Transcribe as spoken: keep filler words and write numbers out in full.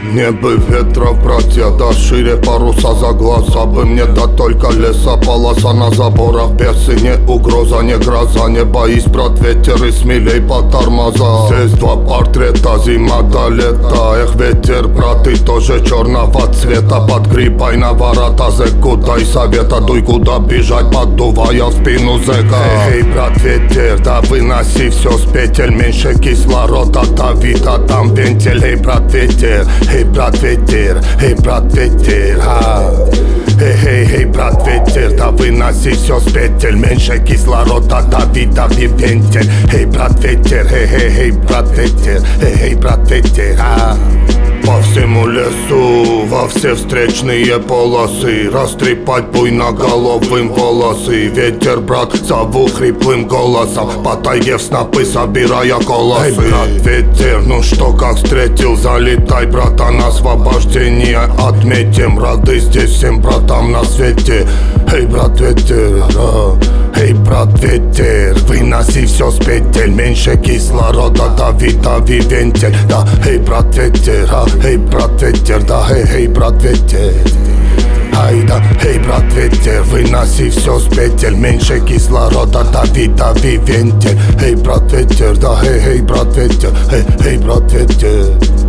Мне бы ветров, братья, да шире паруса за глаза бы мне, да только леса, полоса на заборах, персы, не угроза, не гроза. Не боись, брат, ветер, и смелей по тормоза. Здесь два портрета, зима до лета. Эх, ветер, брат, ты тоже черного цвета. Подгребай на ворота, зэку дай совета. Дуй куда бежать, поддувая в спину зэка. Эй, брат, ветер, да выноси все с петель. Меньше кислорода, дави, да там вентиль. Эй, брат, ветер, эй, брат, ветер, эй, брат, ветер, а. Эй, эй, эй, брат, ветер, да выноси все с петель. Меньше кислорода, дави, дави вентиль. Эй, брат, ветер, эй, эй, эй, брат, ветер, эй, эй, брат, ветер, а. По всему лесу, во все встречные полосы, растрепать буйноголовым волосы. Ветер, брат, зову хриплым голосом, по тайге в снопы собирая колосы. Эй, брат, ветер, ну что, как встретил, залетай, братан, освобождение отметим. Рады здесь всем братам на свете. Эй, брат, ветер, а. Эй, брат, ветер, выноси все с петель. Меньше кислорода, дави, дави вентиль. Да, эй, брат, ветер, а. Эй, брат, ветер, да, эй, эй, брат, ветер. Ай, да, эй, брат, ветер, выноси все с петель. Меньше кислорода, дави, дави вентиль. Эй, брат, ветер, да, эй, эй, брат, ветер, эй, эй, брат, ветер.